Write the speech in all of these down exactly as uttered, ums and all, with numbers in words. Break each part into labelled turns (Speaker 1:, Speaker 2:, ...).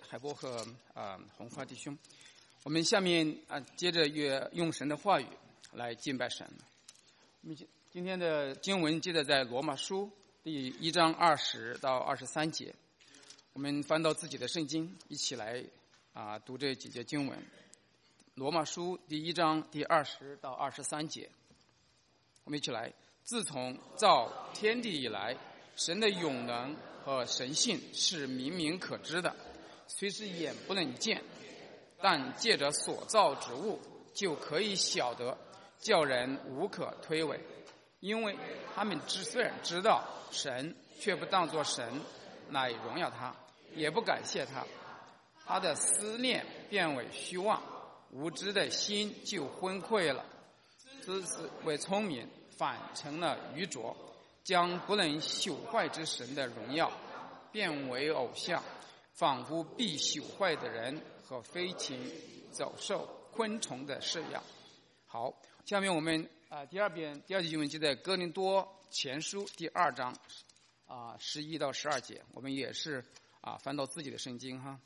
Speaker 1: 海波和啊、呃、红花弟兄。我们下面啊、呃、接着越用神的话语来敬拜神。我们今天的经文记载在罗马书第一章二十到二十三节。我们翻到自己的圣经，一起来啊、呃、读这几节经文。罗马书第一章第二十到二十三节，我们一起来。自从造天地以来，神的永能和神性是明明可知的，虽是眼不能见，但借着所造之物就可以晓得，叫人无可推诿。因为他们虽然知道神，却不当作神来荣耀他，也不感谢他，他的思念变为虚妄，无知的心就昏聩了。自为聪明，反成了愚拙，将不能朽坏之神的荣耀变为偶像，仿佛必朽坏的人和飞禽走兽昆虫的式样。好，下面我们啊、呃、第二遍第二节经文记在哥林多前书第二章啊十一到十二节，我们也是啊翻到自己的圣经哈。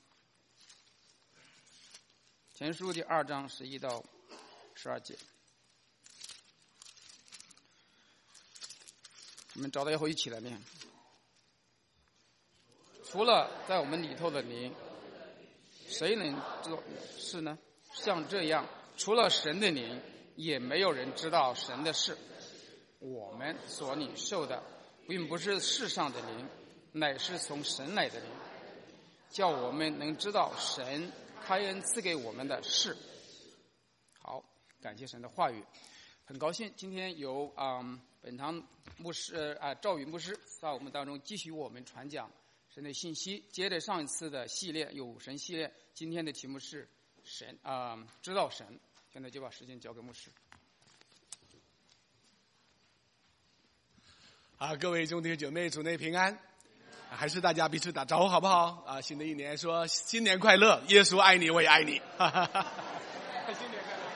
Speaker 1: 前书第二章十一到十二节。我们找到以后一起来念。除了在我们里头的灵，谁能做事呢？像这样，除了神的灵，也没有人知道神的事。我们所领受的，并不是世上的灵，乃是从神来的灵，叫我们能知道神开恩赐给我们的事。好，感谢神的话语。很高兴今天由嗯本堂牧师啊、呃、赵宇牧师在我们当中继续我们传讲神的信息。接着上一次的系列有神系列，今天的题目是神啊、呃、知道神。现在就把时间交给牧师。
Speaker 2: 啊，各位兄弟姐妹，主内平安。还是大家彼此打招呼好不好？啊，新的一年说新年快乐，耶稣爱你，我也爱你。哈哈哈。新年快乐。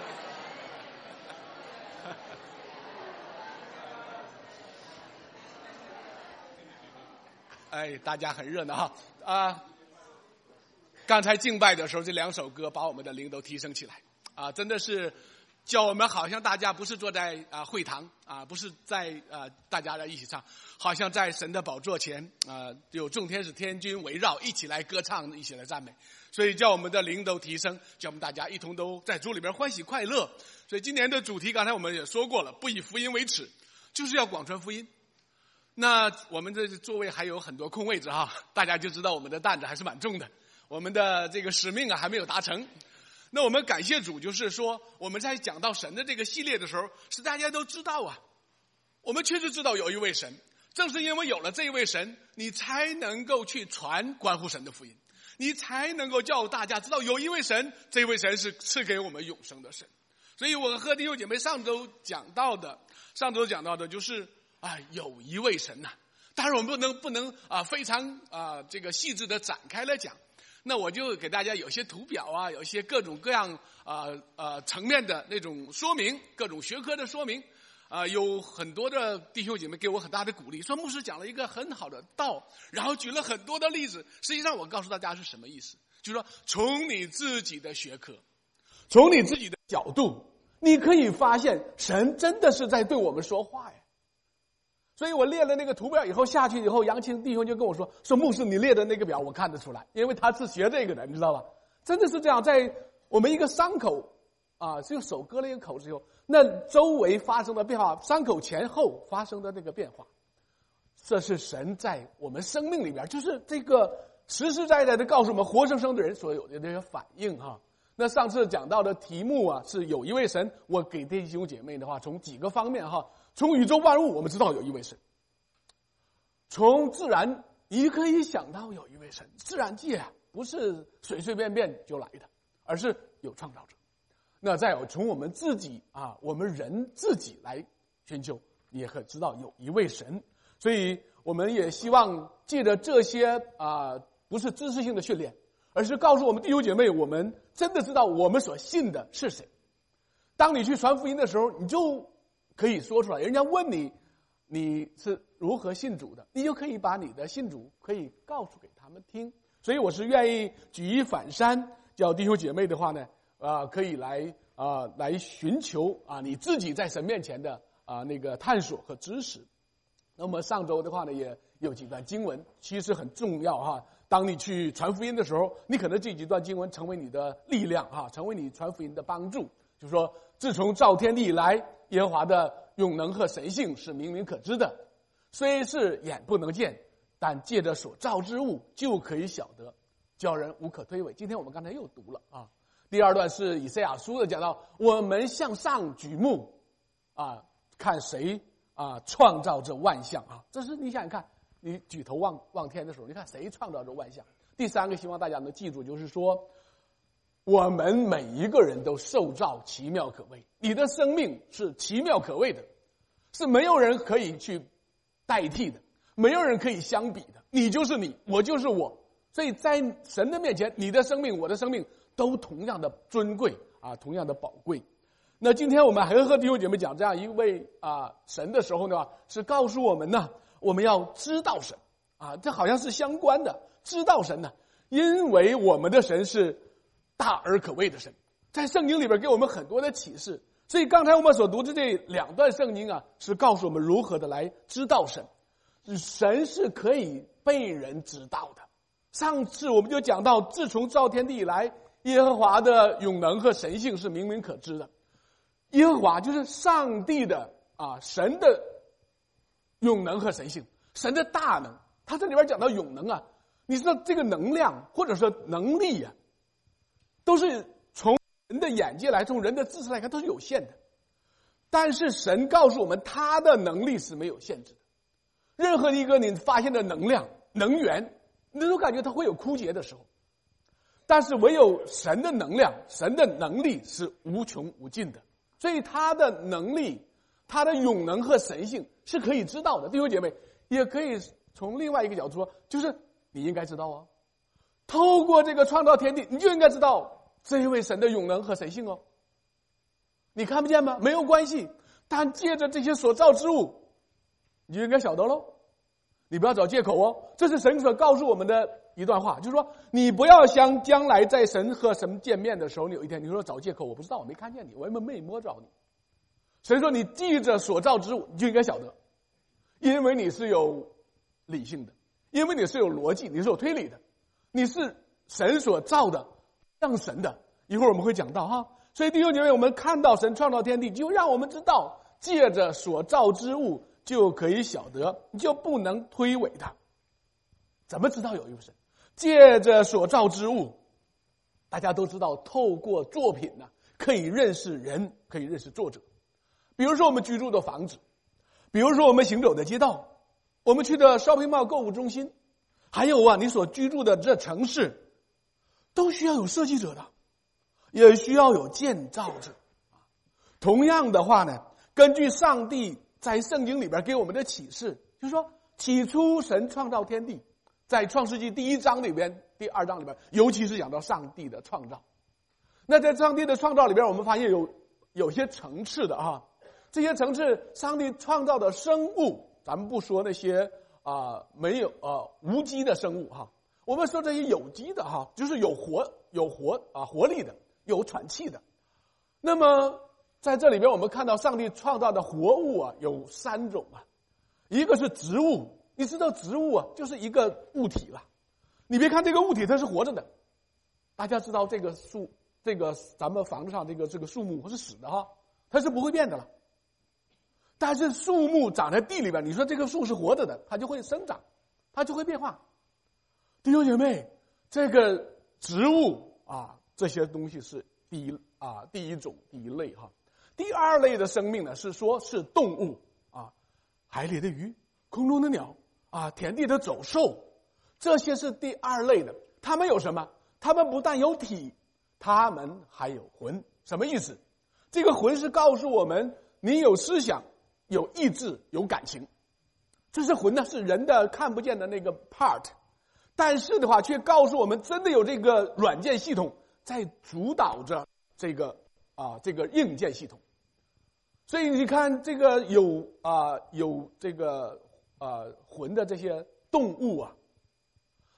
Speaker 2: 哎，大家很热闹哈啊！刚才敬拜的时候，这两首歌把我们的灵都提升起来啊，真的是叫我们好像大家不是坐在啊会堂啊，不是在啊大家在一起唱，好像在神的宝座前啊，有众天使天君围绕，一起来歌唱，一起来赞美，所以叫我们的灵都提升，叫我们大家一同都在主里边欢喜快乐。所以今年的主题刚才我们也说过了，不以福音为耻，就是要广传福音。那我们这座位还有很多空位置哈，大家就知道我们的担子还是蛮重的，我们的这个使命啊还没有达成。那我们感谢主，就是说我们在讲到神的这个系列的时候，是大家都知道啊，我们确实知道有一位神，正是因为有了这一位神，你才能够去传关乎神的福音，你才能够叫大家知道有一位神，这位神是赐给我们永生的神。所以我和弟兄姐妹上周讲到的，上周讲到的就是啊，有一位神呐、啊，当然我们不能不能啊非常啊这个细致的展开来讲，那我就给大家有些图表啊，有一些各种各样啊啊层面的那种说明，各种学科的说明啊，有很多的弟兄姐妹给我很大的鼓励，说牧师讲了一个很好的道，然后举了很多的例子。实际上我告诉大家是什么意思，就是说从你自己的学科，从你自己的角度，你可以发现神真的是在对我们说话呀。所以我列了那个图表以后下去以后，杨青弟兄就跟我说说牧师你列的那个表我看得出来，因为他是学这个的，你知道吧？真的是这样，在我们一个伤口啊，就手割了一个口之后，那周围发生的变化，伤口前后发生的那个变化，这是神在我们生命里边，就是这个实实在在的告诉我们活生生的人所有的这些反应哈。那上次讲到的题目啊，是有一位神，我给弟兄姐妹的话，从几个方面哈。从宇宙万物我们知道有一位神，从自然你可以想到有一位神，自然界啊不是随随便便就来的，而是有创造者。那再有从我们自己啊，我们人自己来寻求，你也可以知道有一位神。所以我们也希望借着这些啊，不是知识性的训练，而是告诉我们弟兄姐妹，我们真的知道我们所信的是谁。当你去传福音的时候，你就可以说出来，人家问你你是如何信主的，你就可以把你的信主可以告诉给他们听， 所以我是愿意举一反三，叫弟兄姐妹的话呢，啊，可以来啊来寻求啊你自己在神面前的啊那个探索和知识。那么上周的话呢，也有几段经文，其实很重要哈。当你去传福音的时候，你可能这几段经文成为你的力量哈，成为你传福音的帮助。就是说，自从造天地以来，耶和华的永能和神性是明明可知的，虽是眼不能见，但借着所造之物就可以晓得，叫人无可推诿。今天我们刚才又读了啊，第二段是以赛亚书的，讲到我们向上举目啊，看谁啊创造这万象啊。这是你想想看，你举头望望天的时候，你看谁创造这万象。第三个希望大家能记住，就是说我们每一个人都受造奇妙可畏，你的生命是奇妙可畏的，是没有人可以去代替的，没有人可以相比的。你就是你，我就是我，所以在神的面前，你的生命我的生命都同样的尊贵啊，同样的宝贵。那今天我们还和弟兄姐妹讲这样一位啊神的时候呢，是告诉我们呢，我们要知道神啊，这好像是相关的。知道神呢，因为我们的神是大而可畏的神，在圣经里边给我们很多的启示。所以刚才我们所读的这两段圣经啊，是告诉我们如何的来知道神。神是可以被人知道的。上次我们就讲到，自从造天地以来，耶和华的永能和神性是明明可知的。耶和华就是上帝的啊，神的永能和神性，神的大能。他这里边讲到永能啊，你知道这个能量或者说能力啊，都是从人的眼界来，从人的知识来看都是有限的。但是神告诉我们，他的能力是没有限制的。任何一个你发现的能量、能源，你都感觉它会有枯竭的时候。但是唯有神的能量、神的能力是无穷无尽的。所以他的能力、他的永能和神性是可以知道的。弟兄姐妹，也可以从另外一个角度说，就是你应该知道啊，透过这个创造天地，你就应该知道这一位神的永能和神性哦。你看不见吗？没有关系，但借着这些所造之物，你就应该晓得喽。你不要找借口哦，这是神所告诉我们的一段话，就是说你不要想将来在神和神见面的时候，你有一天你说找借口，我不知道，我没看见你，我也没摸着你。所以说你记着所造之物，你就应该晓得，因为你是有理性的，因为你是有逻辑，你是有推理的，你是神所造的，像神的。一会儿我们会讲到哈。所以弟兄姐妹，我们看到神创造天地，就让我们知道，借着所造之物就可以晓得，你就不能推诿它。怎么知道有一位神？借着所造之物，大家都知道，透过作品呢，可以认识人，可以认识作者。比如说我们居住的房子，比如说我们行走的街道，我们去的 shopping mall 购物中心，还有啊，你所居住的这城市，都需要有设计者的，也需要有建造者。同样的话呢，根据上帝在圣经里边给我们的启示，就是说起初神创造天地，在创世纪第一章里边、第二章里边，尤其是讲到上帝的创造。那在上帝的创造里边，我们发现有有些层次的啊，这些层次，上帝创造的生物，咱们不说那些啊、呃、没有啊、呃、无机的生物哈，我们说这些有机的哈，就是有活有活啊活力的，有喘气的。那么在这里边，我们看到上帝创造的活物啊，有三种啊，一个是植物，你知道植物啊，就是一个物体了。你别看这个物体它是活着的，大家知道这个树，这个咱们房子上这个这个树木是死的哈，它是不会变的了。但是树木长在地里边，你说这个树是活着的，它就会生长，它就会变化。弟兄姐妹，这个植物啊，这些东西是第一啊第一种第一类哈。第二类的生命呢，是说是动物啊，海里的鱼、空中的鸟啊、田地的走兽，这些是第二类的。它们有什么？它们不但有体，它们还有魂。什么意思？这个魂是告诉我们，你有思想、有意志、有感情。这是魂呢，是人的看不见的那个 part， 但是的话，却告诉我们，真的有这个软件系统在主导着这个啊这个硬件系统。所以你看，这个有啊有这个啊魂的这些动物啊，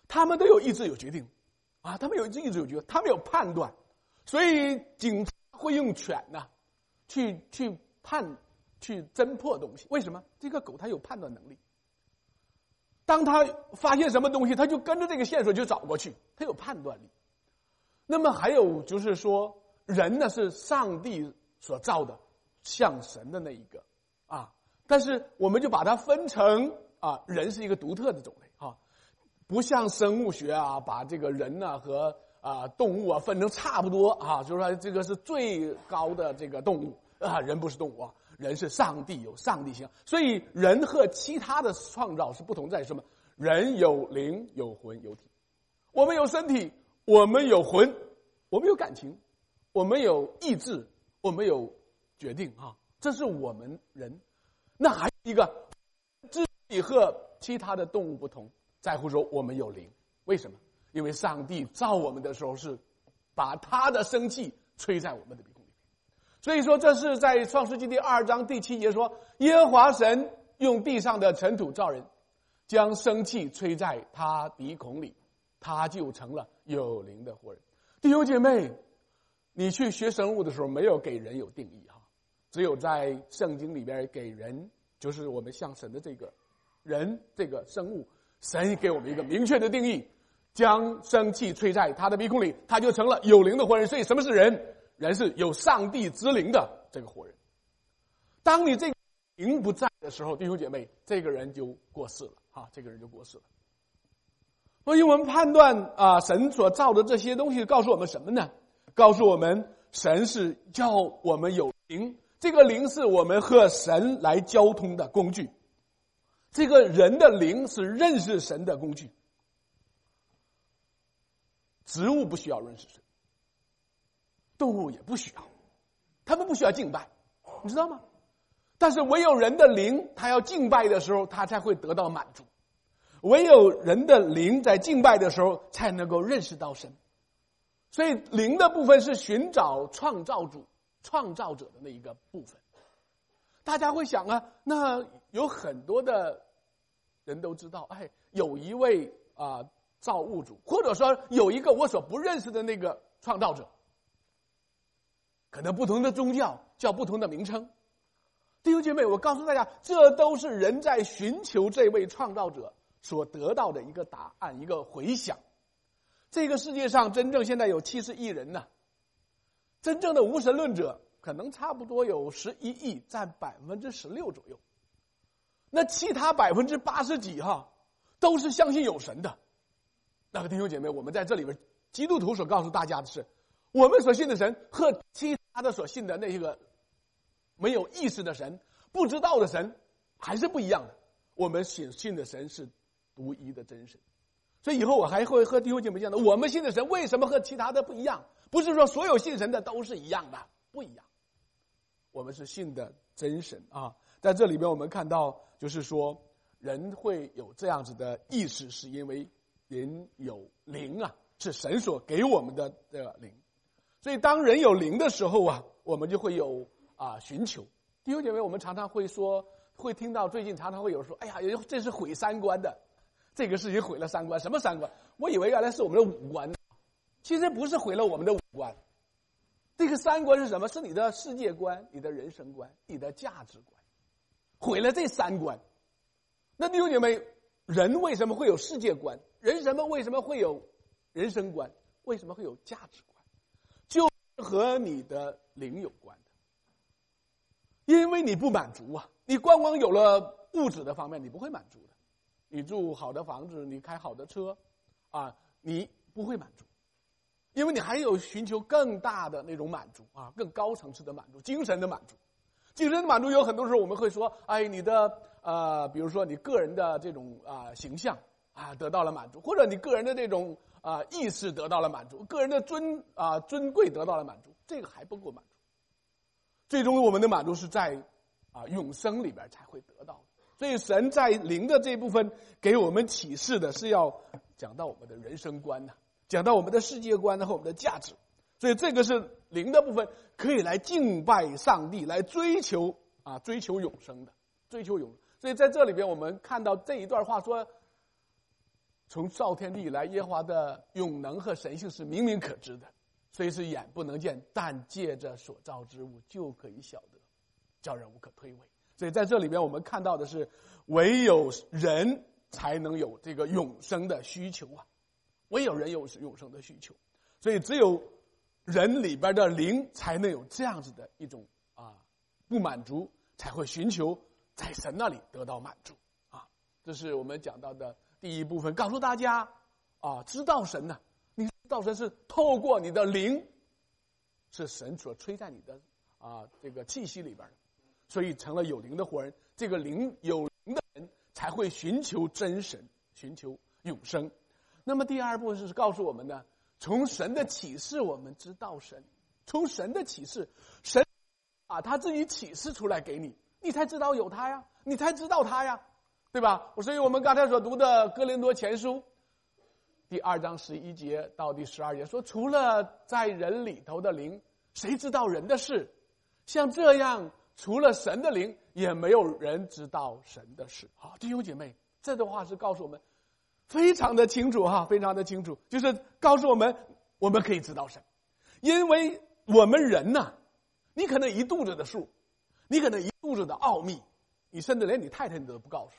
Speaker 2: 他们都有意志有决定啊，他们有意志有决定，他们有判断，所以警察会用犬呢、啊、去去判去侦破东西。为什么？这个狗它有判断能力，当他发现什么东西，他就跟着这个线索就找过去，他有判断力。那么还有就是说，人呢是上帝所造的，像神的那一个啊，但是我们就把它分成啊，人是一个独特的种类啊，不像生物学啊，把这个人呢、啊、和啊动物啊分成差不多啊，就是说这个是最高的这个动物啊，人不是动物啊，人是上帝，有上帝性，所以人和其他的创造是不同在什么？人有灵，有魂，有体。我们有身体，我们有魂，我们有感情，我们有意志，我们有决定啊，这是我们人。那还有一个，之所以和其他的动物不同，在乎说我们有灵。为什么？因为上帝造我们的时候是把他的生气吹在我们的鼻孔里。所以说这是在创世纪第二章第七节说，耶和华神用地上的尘土造人，将生气吹在他鼻孔里，他就成了有灵的活人。弟兄姐妹，你去学生物的时候没有给人有定义哈，只有在圣经里边给人，就是我们像神的这个人这个生物，神给我们一个明确的定义，将生气吹在他的鼻孔里，他就成了有灵的活人。所以什么是人？人是有上帝之灵的这个活人。当你这个灵不在的时候，弟兄姐妹，这个人就过世了啊，这个人就过世了。所以我们判断啊，神所造的这些东西告诉我们什么呢？告诉我们神是叫我们有灵，这个灵是我们和神来交通的工具，这个人的灵是认识神的工具。植物不需要认识神，动物也不需要，他们不需要敬拜，你知道吗？但是唯有人的灵，他要敬拜的时候，他才会得到满足。唯有人的灵在敬拜的时候，才能够认识到神。所以灵的部分是寻找创造主、创造者的那一个部分。大家会想啊，那有很多的人都知道，哎，有一位啊、呃、造物主，或者说有一个我所不认识的那个创造者。可能不同的宗教叫不同的名称。弟兄姐妹，我告诉大家，这都是人在寻求这位创造者所得到的一个答案，一个回响。这个世界上真正现在有七十亿人呢、啊，真正的无神论者可能差不多有十一亿，占百分之十六左右。那其他百分之八十几哈，都是相信有神的。那个弟兄姐妹，我们在这里边，基督徒所告诉大家的是，我们所信的神和其他的所信的那些个没有意识的神、不知道的神还是不一样的。我们信信的神是独一的真神。所以以后我还会和弟兄姐妹讲的，我们信的神为什么和其他的不一样？不是说所有信神的都是一样的，不一样。我们是信的真神啊。在这里边我们看到，就是说人会有这样子的意识，是因为人有灵啊，是神所给我们的这个灵。所以当人有灵的时候啊，我们就会有啊寻求。弟兄姐妹，我们常常会说，会听到最近常常会有人说，哎呀，这是毁三观的，这个事情毁了三观。什么三观？我以为原来是我们的五官，其实不是毁了我们的五官。这个三观是什么？是你的世界观、你的人生观、你的价值观，毁了这三观。那弟兄姐妹，人为什么会有世界观？人什么为什么会有人生观？为什么会有价值观？就和你的灵有关的。因为你不满足啊，你光光有了物质的方面，你不会满足的。你住好的房子，你开好的车，啊，你不会满足，因为你还有寻求更大的那种满足啊，更高层次的满足，精神的满足。精神的满足有很多时候我们会说，哎，你的呃，比如说你个人的这种啊、呃、形象啊得到了满足，或者你个人的这种啊、呃、意识得到了满足，个人的尊啊、呃、尊贵得到了满足，这个还不够满足。最终我们的满足是在啊、呃、永生里边才会得到的。所以神在灵的这部分给我们启示的是要讲到我们的人生观呢、啊，讲到我们的世界观和我们的价值。所以这个是灵的部分，可以来敬拜上帝，来追求啊追求永生的，追求永生。所以在这里边我们看到这一段话说， 从造天地以来，耶和华的永能和神性是明明可知的，虽是眼不能见，但借着所造之物就可以晓得，叫人无可推诿。所以在这里边我们看到的是，唯有人才能有这个永生的需求啊，唯有人有永生的需求，所以只有人里边的灵才能有这样子的一种啊不满足，才会寻求在神那里得到满足啊。这是我们讲到的第一部分，告诉大家啊，知道神呢、啊，你知道神是透过你的灵，是神所吹在你的啊这个气息里边的，所以成了有灵的活人。这个灵有灵的人才会寻求真神，寻求永生。那么第二步是告诉我们呢，从神的启示我们知道神，从神的启示，神把他自己启示出来给你，你才知道有他呀，你才知道他呀，对吧？所以我们刚才所读的哥林多前书第二章十一节到第十二节说，除了在人里头的灵，谁知道人的事？像这样，除了神的灵，也没有人知道神的事。好，弟兄姐妹，这段话是告诉我们非常的清楚哈，非常的清楚，就是告诉我们我们可以知道神，因为我们人呢、啊，你可能一肚子的数，你可能一肚子的奥秘，你甚至连你太太你都不告诉。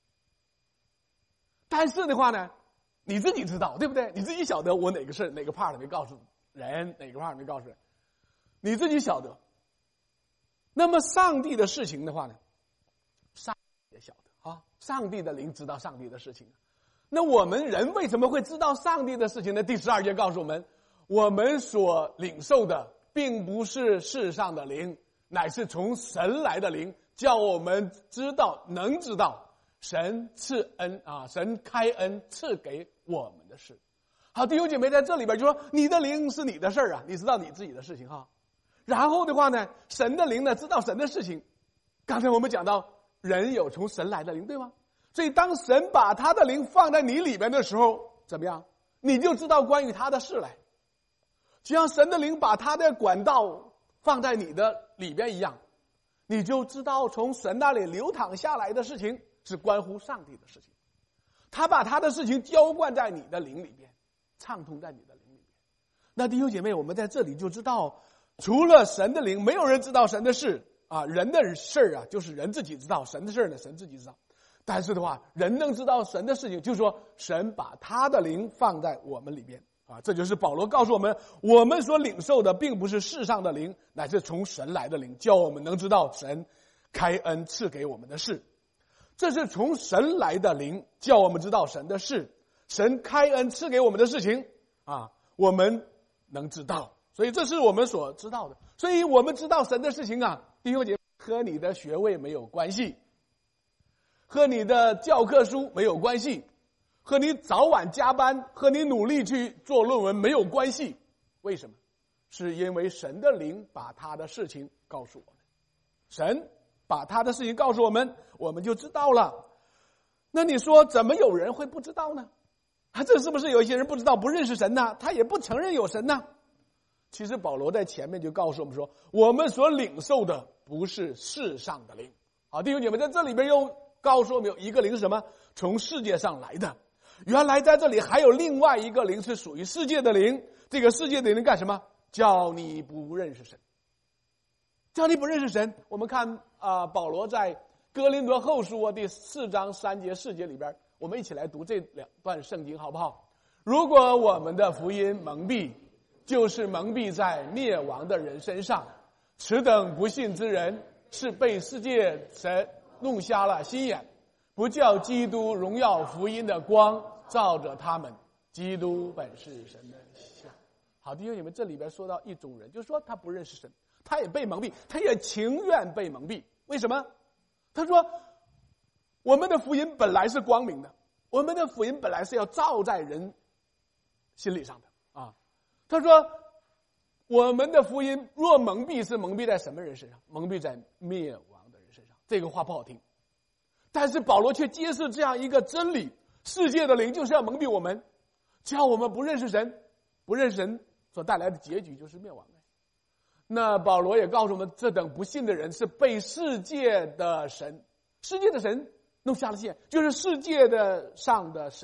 Speaker 2: 但是的话呢，你自己知道，对不对？你自己晓得我哪个事哪个 part 没告诉人，哪个 part 没告诉人，你自己晓得。那么上帝的事情的话呢，上帝也晓得啊，上帝的灵知道上帝的事情。那我们人为什么会知道上帝的事情呢？第十二节告诉我们，我们所领受的并不是世上的灵，乃是从神来的灵，叫我们知道能知道神赐恩啊，神开恩赐给我们的事。好，弟兄姐妹，在这里边就说，你的灵是你的事儿啊，你知道你自己的事情哈。然后的话呢，神的灵呢知道神的事情。刚才我们讲到人有从神来的灵，对吗？所以当神把他的灵放在你里边的时候，怎么样？你就知道关于他的事来。就像神的灵把他的管道放在你的里边一样，你就知道从神那里流淌下来的事情是关乎上帝的事情。他把他的事情浇灌在你的灵里边，畅通在你的灵里边。那弟兄姐妹，我们在这里就知道，除了神的灵，没有人知道神的事啊。人的事儿啊，就是人自己知道；神的事儿呢，神自己知道。但是的话，人能知道神的事情，就是说神把他的灵放在我们里边啊。这就是保罗告诉我们，我们所领受的并不是世上的灵，乃是从神来的灵，叫我们能知道神开恩赐给我们的事。这是从神来的灵，叫我们知道神的事，神开恩赐给我们的事情啊，我们能知道。所以这是我们所知道的。所以我们知道神的事情啊，弟兄姐妹，和你的学位没有关系，和你的教科书没有关系，和你早晚加班，和你努力去做论文没有关系。为什么？是因为神的灵把他的事情告诉我们，神把他的事情告诉我们，我们就知道了。那你说怎么有人会不知道呢？啊，这是不是有一些人不知道，不认识神呢？他也不承认有神呢？其实保罗在前面就告诉我们说，我们所领受的不是世上的灵。好，弟兄姐妹，在这里边又告诉我们有一个灵是什么？从世界上来的。原来在这里还有另外一个灵是属于世界的灵。这个世界的灵干什么？叫你不认识神，叫你不认识神。我们看啊、呃，保罗在哥林多后书第四章三节四节里边，我们一起来读这两段圣经好不好？如果我们的福音蒙蔽，就是蒙蔽在灭亡的人身上，此等不信之人是被世界神弄瞎了心眼，不叫基督荣耀福音的光照着他们。基督本是神的像。好，弟兄姐妹，这里边说到一种人，就是说他不认识神，他也被蒙蔽，他也情愿被蒙蔽。为什么？他说我们的福音本来是光明的，我们的福音本来是要照在人心理上的啊。他说我们的福音若蒙蔽，是蒙蔽在什么人身上？蒙蔽在灭亡的人身上。这个话不好听，但是保罗却揭示这样一个真理，世界的灵就是要蒙蔽我们，叫我们不认识神，不认识神所带来的结局就是灭亡。那保罗也告诉我们，这等不信的人是被世界的神世界的神弄瞎了心眼，就是世界的上的神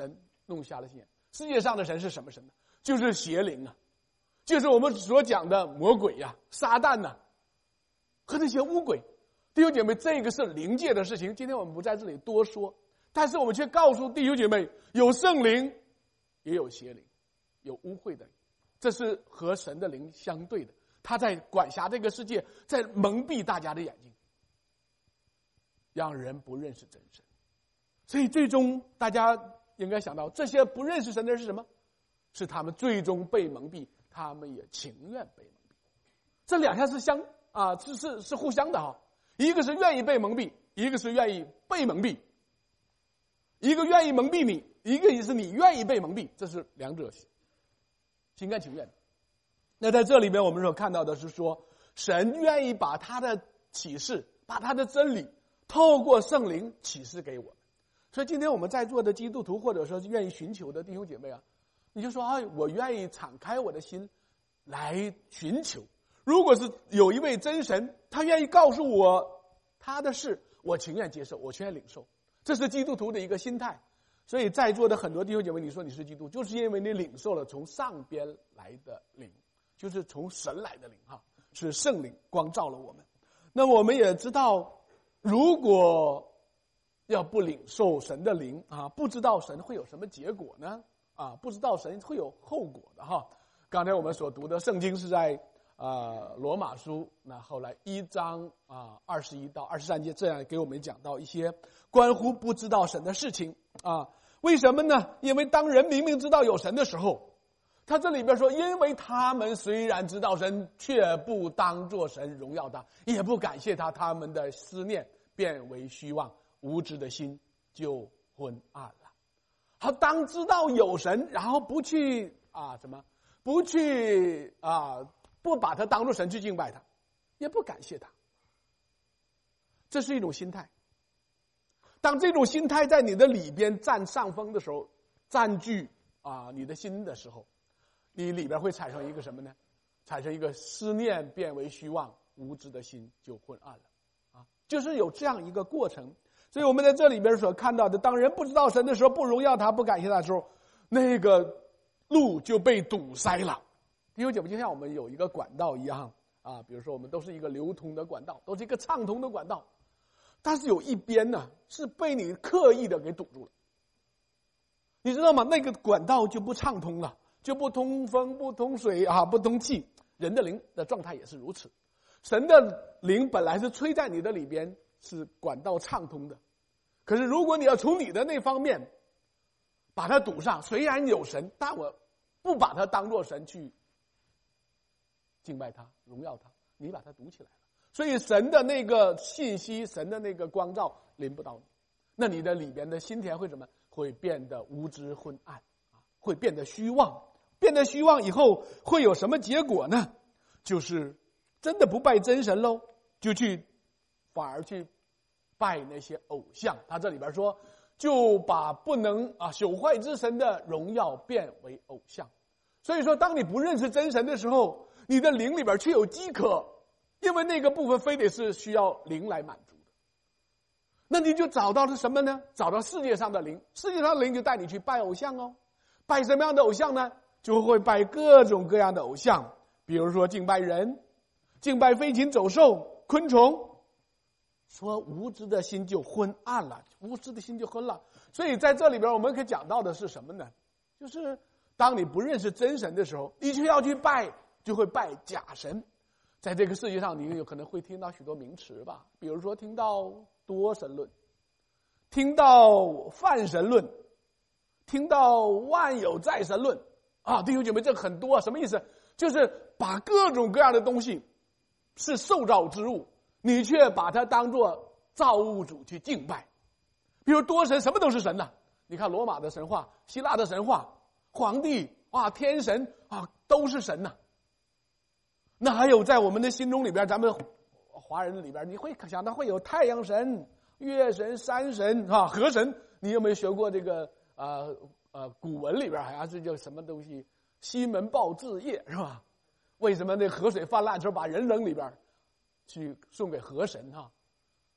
Speaker 2: 弄瞎了心眼。世界上的神是什么神呢？就是邪灵啊，就是我们所讲的魔鬼呀、啊、撒旦呐、啊，和那些污鬼。弟兄姐妹，这个是灵界的事情，今天我们不在这里多说，但是我们却告诉弟兄姐妹，有圣灵，也有邪灵，有污秽的灵，这是和神的灵相对的。他在管辖这个世界，在蒙蔽大家的眼睛，让人不认识真神。所以最终大家应该想到，这些不认识神的人是什么？是他们最终被蒙蔽，他们也情愿被蒙蔽。这两项是相啊，是是是互相的哈。一个是愿意被蒙蔽，一个是愿意被蒙蔽。一个愿意蒙蔽你，一个也是你愿意被蒙蔽，这是两者心甘情愿的。那在这里边我们所看到的是说，神愿意把他的启示，把他的真理透过圣灵启示给我们。所以今天我们在座的基督徒，或者说是愿意寻求的弟兄姐妹啊，你就说哎，我愿意敞开我的心来寻求。如果是有一位真神，他愿意告诉我他的事，我情愿接受，我情愿领受。这是基督徒的一个心态。所以在座的很多弟兄姐妹，你说你是基督，就是因为你领受了从上边来的灵，就是从神来的灵哈，是圣灵光照了我们。那么我们也知道，如果要不领受神的灵啊，不知道神会有什么结果呢？啊，不知道神会有后果的哈。刚才我们所读的圣经是在呃罗马书，那后来一章啊二十一到二十三节，这样给我们讲到一些关乎不知道神的事情啊。为什么呢？因为当人明明知道有神的时候，他这里边说，因为他们虽然知道神，却不当作神荣耀他，也不感谢他，他们的思念变为虚妄，无知的心就昏暗了。好，当知道有神，然后不去啊什么，不去啊，不把他当作神去敬拜他，也不感谢他，这是一种心态。当这种心态在你的里边占上风的时候，占据啊你的心的时候，你里边会产生一个什么呢？产生一个思念变为虚妄，无知的心就昏暗了啊，就是有这样一个过程。所以我们在这里边所看到的，当人不知道神的时候，不荣耀他，不感谢他的时候，那个路就被堵塞了。弟兄姐妹，就像我们有一个管道一样啊，比如说我们都是一个流通的管道，都是一个畅通的管道，但是有一边呢是被你刻意的给堵住了，你知道吗？那个管道就不畅通了，就不通风不通水啊，不通气。人的灵的状态也是如此，神的灵本来是吹在你的里边，是管道畅通的，可是如果你要从你的那方面把它堵上，虽然有神，但我不把它当作神去敬拜他，荣耀他，你把它堵起来了。所以神的那个信息，神的那个光照临不到你，那你的里边的心田会什么？会变得无知昏暗，会变得虚妄。变得虚妄以后会有什么结果呢？就是真的不拜真神喽，就去反而去拜那些偶像。他这里边说，就把不能啊朽坏之神的荣耀变为偶像。所以说，当你不认识真神的时候，你的灵里边却有饥渴，因为那个部分非得是需要灵来满足的。那你就找到了什么呢？找到世界上的灵，世界上的灵就带你去拜偶像哦。拜什么样的偶像呢？就会拜各种各样的偶像，比如说敬拜人，敬拜飞禽走兽、昆虫。说无知的心就昏暗了，无知的心就昏了。所以在这里边我们可以讲到的是什么呢？就是当你不认识真神的时候，你就要去拜，就会拜假神。在这个世界上，你有可能会听到许多名词吧，比如说听到多神论，听到泛神论，听到万有再神论啊，弟兄姐妹，这很多，什么意思？就是把各种各样的东西是受造之物，你却把它当作造物主去敬拜。比如多神，什么都是神呐、啊。你看罗马的神话、希腊的神话，皇帝啊、天神啊，都是神呐、啊。那还有在我们的心中里边，咱们华人里边，你会想到会有太阳神、月神、山神啊、河神。你有没有学过这个呃呃古文里边好像是叫什么东西？西门豹治邺是吧？为什么那河水泛滥的时候把人扔里边去送给河神哈？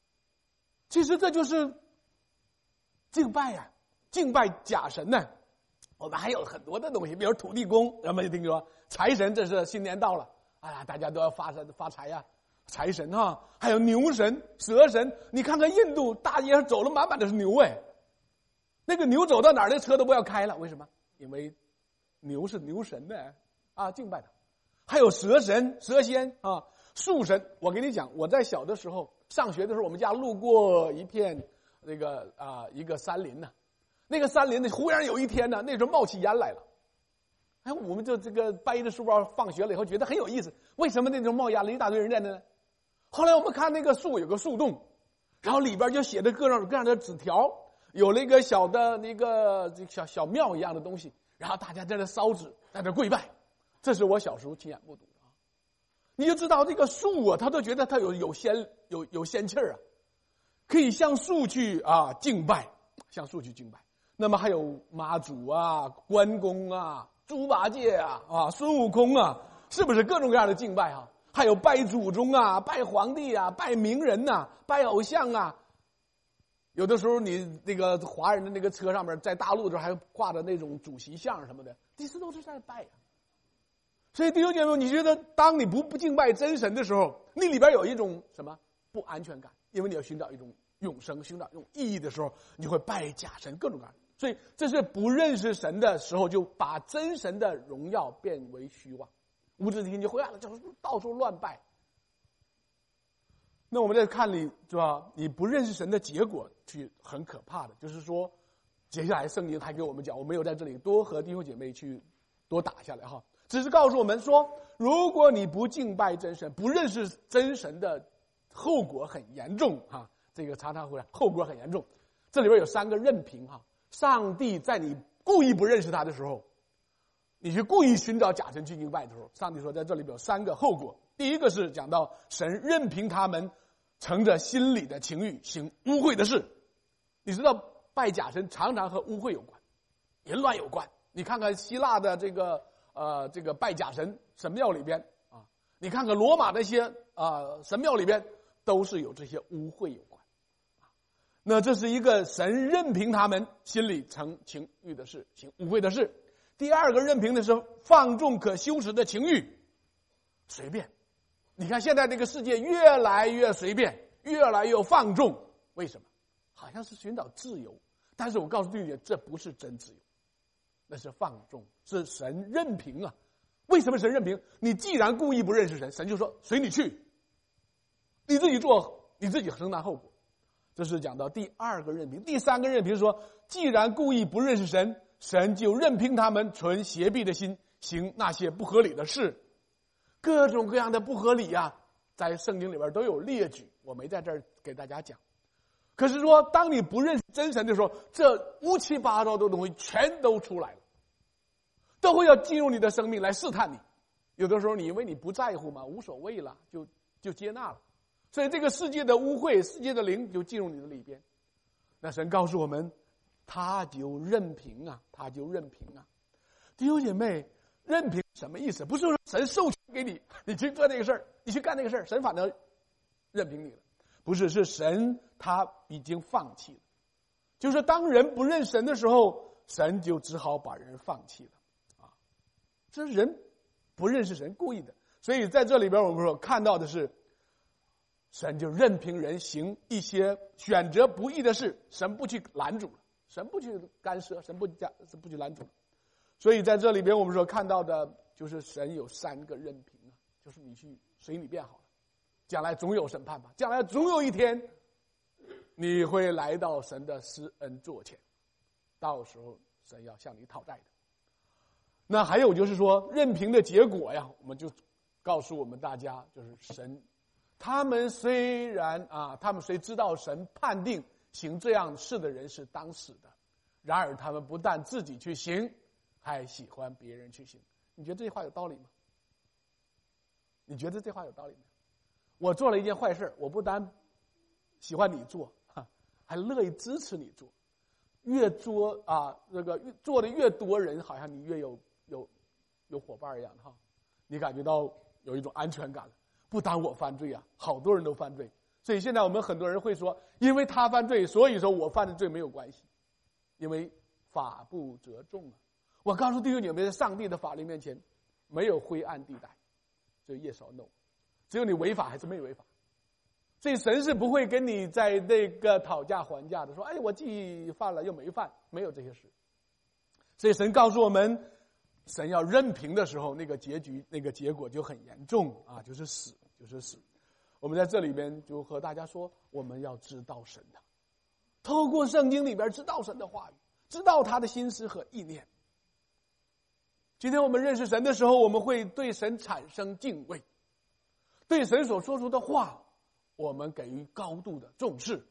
Speaker 2: 其实这就是敬拜呀、啊，敬拜假神呢、啊。 我们还有很多的东西，比如土地公，有没有听说？财神，这是新年到了，哎呀，大家都要发财发财呀，财神哈，还有牛神、蛇神。你看看印度大街上走了满满的是牛哎，那个牛走到哪儿，那车都不要开了，为什么？因为牛是牛神的啊，敬拜他。还有蛇神、蛇仙啊，树神。我跟你讲，我在小的时候上学的时候，我们家路过一片那个啊一个山林呢、啊，那个山林呢，忽然有一天呢，那时候冒起烟来了。哎，我们就这个背着书包放学了以后，觉得很有意思。为什么那时候冒烟了，一大堆人在那呢？后来我们看那个树有个树洞，然后里边就写着各种各样的纸条，有那个小的那个小小庙一样的东西，然后大家在那烧纸，在那跪拜。这是我小时候亲眼目睹的啊！你就知道这个树啊，他都觉得他有有仙有有仙气儿啊，可以向树去啊敬拜，向树去敬拜。那么还有妈祖啊、关公啊、猪八戒啊、啊孙悟空啊，是不是各种各样的敬拜啊？还有拜祖宗啊、拜皇帝啊、拜名人呐、啊、拜偶像啊。有的时候你那个华人的那个车上面，在大陆这还挂着那种主席像什么的，这些都是在拜啊。所以弟兄姐妹，你觉得当你不不敬拜真神的时候，你里边有一种什么不安全感？因为你要寻找一种永生，寻找一种意义的时候，你会拜假神，各种各样。所以这是不认识神的时候，就把真神的荣耀变为虚妄，无知之心就灰暗了，就到处乱拜。那我们在看里是吧？你不认识神的结果，去很可怕的，就是说，接下来圣经还给我们讲，我没有在这里多和弟兄姐妹去多打下来哈。只是告诉我们说，如果你不敬拜真神，不认识真神的后果很严重哈。这个常常会后果很严重。这里边有三个任凭哈。上帝在你故意不认识他的时候，你去故意寻找假神去敬拜的时候，上帝说在这里边有三个后果。第一个是讲到神任凭他们乘着心里的情欲行污秽的事。你知道拜假神常常和污秽有关，淫乱有关。你看看希腊的这个。呃，这个拜假神神庙里边啊，你看看罗马那些啊、呃、神庙里边，都是有这些污秽有关。那这是一个神任凭他们心里成情欲的事，行污秽的事。第二个任凭的是放纵可羞耻的情欲，随便。你看现在这个世界越来越随便，越来越放纵，为什么？好像是寻找自由，但是我告诉弟兄，这不是真自由。那是放纵，是神任凭啊！为什么神任凭？你既然故意不认识神，神就说随你去，你自己做，你自己承担后果。这是讲到第二个任凭。第三个任凭说，既然故意不认识神，神就任凭他们存邪僻的心，行那些不合理的事。各种各样的不合理啊，在圣经里边都有列举，我没在这儿给大家讲。可是说，当你不认识真神的时候，这乌七八糟的东西全都出来了。都会要进入你的生命来试探你，有的时候你因为你不在乎嘛，无所谓了，就就接纳了。所以这个世界的污秽，世界的灵就进入你的里边。那神告诉我们，他就任凭啊，他就任凭啊。弟兄姐妹，任凭什么意思？不是说神授权给你，你去做这个事儿，你去干那个事儿，神反正任凭你了。不是，是神他已经放弃了。就是当人不认神的时候，神就只好把人放弃了。这人不认识神故意的，所以在这里边我们说看到的是，神就任凭人行一些选择不义的事，神不去拦阻了，神不去干涉，神不加不去拦阻。所以在这里边我们说看到的就是神有三个任凭啊，就是你去随你便好了，将来总有审判吧，将来总有一天你会来到神的施恩座前，到时候神要向你讨债的。那还有就是说，任凭的结果呀，我们就告诉我们大家，就是神，他们虽然啊，他们虽知道神判定行这样事的人是当死的，然而他们不但自己去行，还喜欢别人去行。你觉得这句话有道理吗？你觉得这话有道理吗？我做了一件坏事，我不但喜欢你做，还乐意支持你做。越做啊，这个越做的越多人，好像你越有。有有伙伴一样哈，你感觉到有一种安全感了。不单我犯罪啊，好多人都犯罪，所以现在我们很多人会说，因为他犯罪，所以说我犯的罪没有关系，因为法不责众啊。 我告诉弟兄姐妹，在上帝的法律面前，没有灰暗地带，只有 yes or no， 只有你违法还是没有违法。所以神是不会跟你在那个讨价还价的，说哎，我既犯了又没犯，没有这些事。所以神告诉我们，神要任凭的时候，那个结局那个结果就很严重啊，就是死，就是死。我们在这里边就和大家说，我们要知道神的，透过圣经里边知道神的话语，知道他的心思和意念。今天我们认识神的时候，我们会对神产生敬畏，对神所说出的话我们给予高度的重视。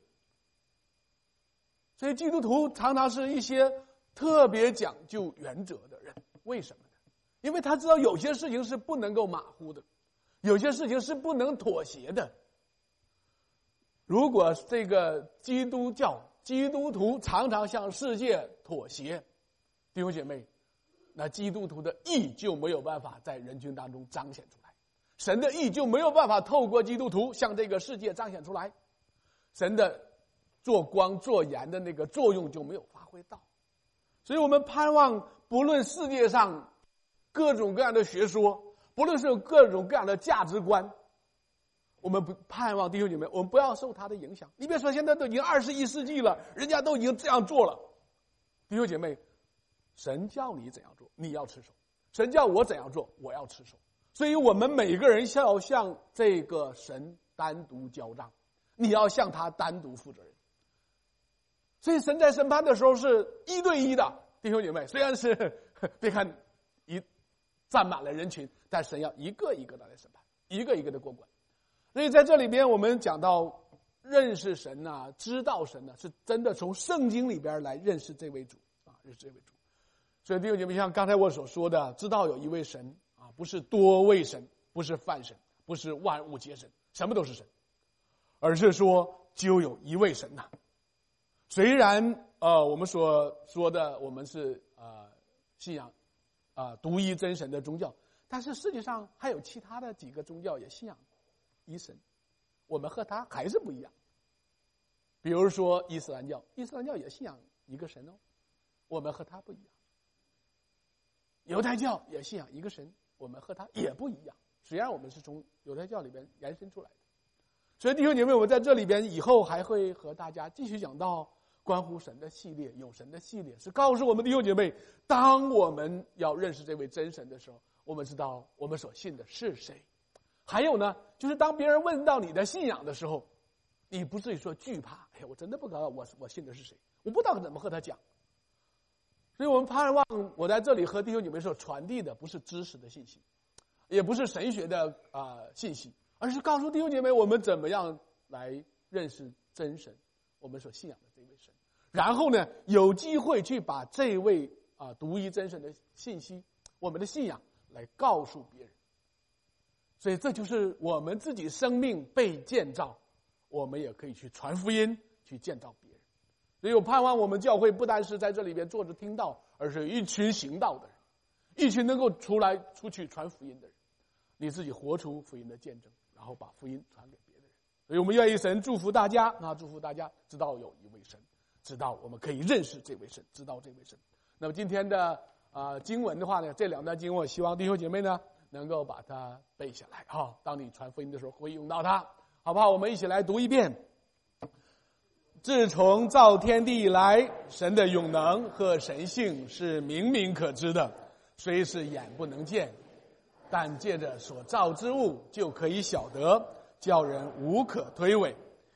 Speaker 2: 所以基督徒常常是一些特别讲究原则的人，为什么呢？因为他知道有些事情是不能够马虎的，有些事情是不能妥协的。如果这个基督教基督徒常常向世界妥协，弟兄姐妹，那基督徒的义就没有办法在人群当中彰显出来，神的义就没有办法透过基督徒向这个世界彰显出来，神的做光做盐的那个作用就没有发挥到。所以我们盼望，不论世界上各种各样的学说，不论是有各种各样的价值观，我们不盼望弟兄姐妹，我们不要受他的影响。你别说现在都已经二十一世纪了，人家都已经这样做了，弟兄姐妹，神叫你怎样做，你要持守；神叫我怎样做，我要持守。所以我们每个人要向这个神单独交账，你要向他单独负责任。所以神在审判的时候是一对一的，弟兄姐妹，虽然是别看一站满了人群，但神要一个一个的来审判，一个一个的过关。所以在这里边我们讲到认识神啊，知道神啊，是真的从圣经里边来认识这位主啊，认识这位主。所以弟兄姐妹，像刚才我所说的，知道有一位神啊，不是多位神，不是泛神，不是万物皆神，什么都是神，而是说就有一位神呐、啊。虽然呃我们所说的我们是呃信仰啊、呃、独一真神的宗教，但是世界上还有其他的几个宗教也信仰一神，我们和他还是不一样。比如说伊斯兰教，伊斯兰教也信仰一个神哦，我们和他不一样。犹太教也信仰一个神，我们和他也不一样，虽然我们是从犹太教里边延伸出来的。所以弟兄姐妹，我们在这里边以后还会和大家继续讲到关乎神的系列，有神的系列，是告诉我们弟兄姐妹，当我们要认识这位真神的时候，我们知道我们所信的是谁。还有呢，就是当别人问到你的信仰的时候，你不至于说惧怕，哎呀，我真的不知道我我信的是谁，我不知道怎么和他讲。所以我们盼望我在这里和弟兄姐妹所传递的不是知识的信息，也不是神学的啊、呃、信息，而是告诉弟兄姐妹我们怎么样来认识真神，我们所信仰的这位神，然后呢有机会去把这位啊、呃、独一真神的信息，我们的信仰来告诉别人。所以这就是我们自己生命被建造，我们也可以去传福音，去建造别人。所以我盼望我们教会不单是在这里边坐着听道，而是一群行道的人，一群能够出来出去传福音的人，你自己活出福音的见证，然后把福音传给别的人。所以我们愿意神祝福大家啊，祝福大家知道有一位神，知道我们可以认识这位神，知道这位神。那么今天的啊、呃、经文的话呢，这两段经文，我希望弟兄姐妹呢能够把它背下来哈、哦，当你传福音的时候会用到它，好不好？我们一起来读一遍。自从造天地以来，神的永能和神性是明明可知的，虽是眼不能见，但借着所造之物就可以晓得，叫人无可推诿。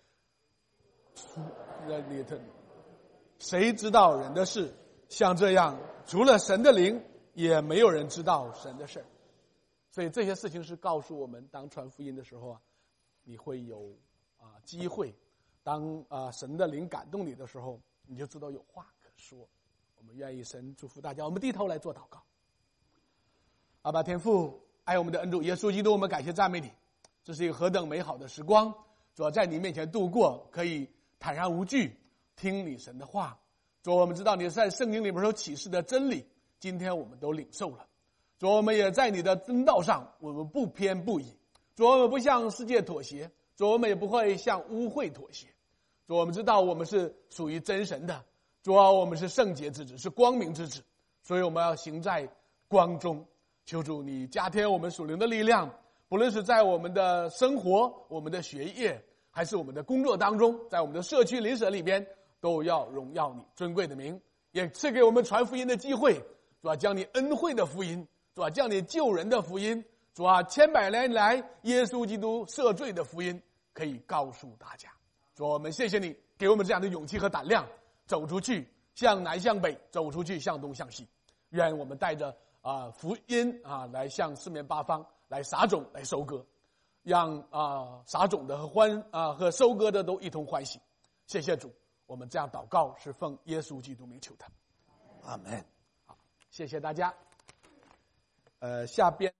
Speaker 2: 谁知道人的事？像这样，除了神的灵，也没有人知道神的事。所以这些事情是告诉我们，当传福音的时候啊，你会有啊机会。当啊神的灵感动你的时候，你就知道有话可说。我们愿意神祝福大家，我们低头来做祷告。阿爸天父，爱我们的恩主耶稣基督，我们感谢赞美你，这是一个何等美好的时光，主要在你面前度过，可以坦然无惧听你神的话。主，我们知道你在圣经里面所启示的真理，今天我们都领受了。主，我们也在你的真道上，我们不偏不倚。主，我们不向世界妥协，主，我们也不会向污秽妥协。主，我们知道我们是属于真神的。主啊，我们是圣洁之子，是光明之子。 所以我们要行在光中。求主你加添我们属灵的力量，不论是在我们的生活、我们的学业，还是我们的工作当中，在我们的社区邻舍里边，都要荣耀你尊贵的名，也赐给我们传福音的机会。主啊，将你恩惠的福音，主啊，将你救人的福音，主啊，千百年来耶稣基督赦罪的福音可以告诉大家。主啊，我们谢谢你给我们这样的勇气和胆量，走出去，向南向北，走出去，向东向西。愿我们带着啊、呃、福音啊来向四面八方来撒种，来收割，让啊、呃、撒种的和欢啊、呃、和收割的都一同欢喜。谢谢主，我们这样祷告是奉耶稣基督名求的，阿门。好，谢谢大家。呃，下边。